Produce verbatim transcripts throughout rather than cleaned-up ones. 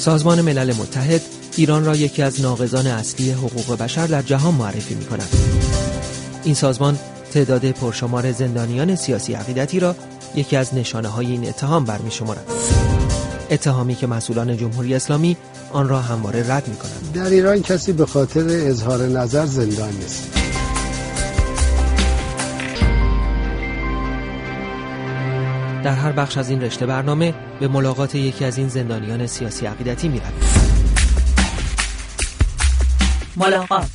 سازمان ملل متحد ایران را یکی از ناقضان اصلی حقوق بشر در جهان معرفی می‌کند. این سازمان تعداد پرشمار زندانیان سیاسی عقیدتی را یکی از نشانه‌های این اتهام برمی‌شمارد. اتهامی که مسئولان جمهوری اسلامی آن را همواره رد می‌کنند. در ایران کسی به خاطر اظهار نظر زندان نیست. در هر بخش از این رشته برنامه به ملاقات یکی از این زندانیان سیاسی عقیدتی می‌رویم. ملاقات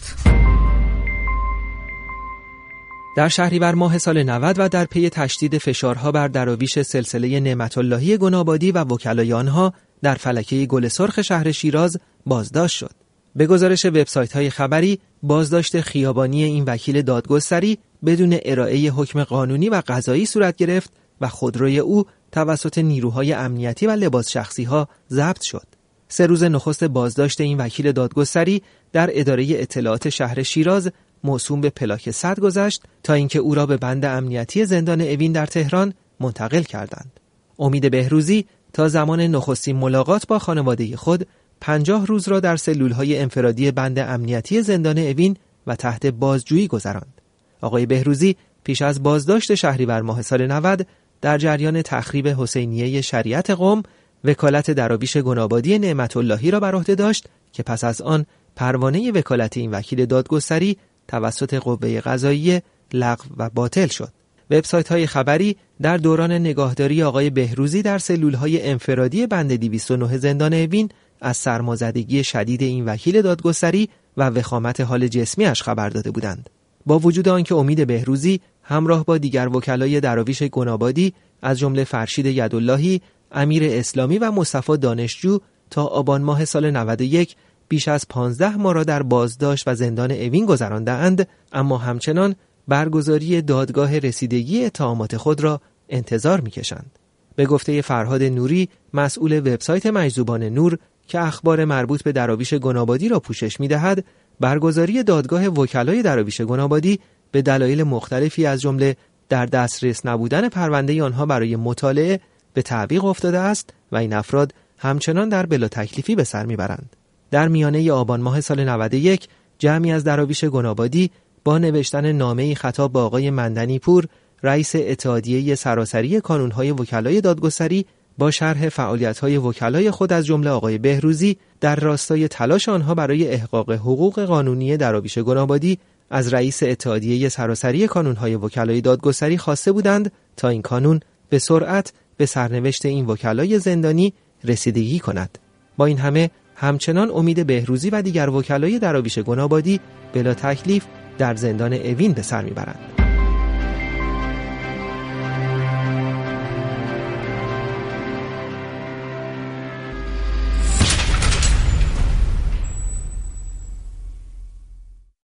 در شهریور ماه سال نود و در پی تشدید فشارها بر دراویش سلسله نعمت اللهی گنابادی و وکلای آنها در فلکه گل سرخ شهر شیراز بازداشت شد. به گزارش وبسایت‌های خبری، بازداشت خیابانی این وکیل دادگستری بدون ارائه حکم قانونی و قضایی صورت گرفت و خودروی او توسط نیروهای امنیتی و لباس شخصی‌ها ضبط شد. سه روز نخست بازداشت این وکیل دادگستری در اداره اطلاعات شهر شیراز موسوم به پلاک صد گذشت تا اینکه او را به بند امنیتی زندان اوین در تهران منتقل کردند. امید بهروزی تا زمان نخستین ملاقات با خانواده خود پنجاه روز را در سلول‌های انفرادی بند امنیتی زندان اوین و تحت بازجویی گذراند. آقای بهروزی پیش از بازداشت شهریور ماه سال نود در جریان تخریب حسینیه شریعت قم وکالت دراویش گنابادی نعمت اللهی را بر عهده داشت که پس از آن پروانه وکالت این وکیل دادگستری توسط قوه قضاییه لغو و باطل شد. وبسایت‌های خبری در دوران نگاهداری آقای بهروزی در سلول‌های انفرادی بند دویست و نه زندان اوین از سرمازدگی شدید این وکیل دادگستری و وخامت حال جسمیش خبر داده بودند. با وجود آنکه امید بهروزی همراه با دیگر وکلای دراویش گنابادی از جمله فرشید یداللهی، امیر اسلامی و مصطفی دانشجو تا آبان ماه سال نود و یک بیش از پانزده ماه را در بازداشت و زندان اوین گذرانده‌اند، اما همچنان برگزاری دادگاه رسیدگی اتهامات خود را انتظار می‌کشند. به گفته فرهاد نوری، مسئول وبسایت مجذوبان نور که اخبار مربوط به دراویش گنابادی را پوشش می‌دهد، برگزاری دادگاه وکلای دراویش گنابادی به دلایل مختلفی از جمله در دسترس نبودن پرونده آنها برای مطالعه به تعویق افتاده است و این افراد همچنان در بلا تکلیفی به سر میبرند. در میانه آبان ماه سال نود و یک جمعی از دراویش گنابادی با نوشتن نامه‌ای خطاب به آقای مندنی پور، رئیس اتحادیه سراسری کانون‌های وکلای دادگستری، با شرح فعالیت‌های وکلای خود از جمله آقای بهروزی در راستای تلاش آنها برای احقاق حقوق قانونی دراویش گنابادی از رئیس اتحادیه سراسری کانون‌های وکلای دادگستری خواسته بودند تا این کانون به سرعت به سرنوشت این وکلای زندانی رسیدگی کند. با این همه همچنان امید بهروزی و دیگر وکلای دراویش گنابادی بلا تکلیف در زندان اوین به سر میبرند.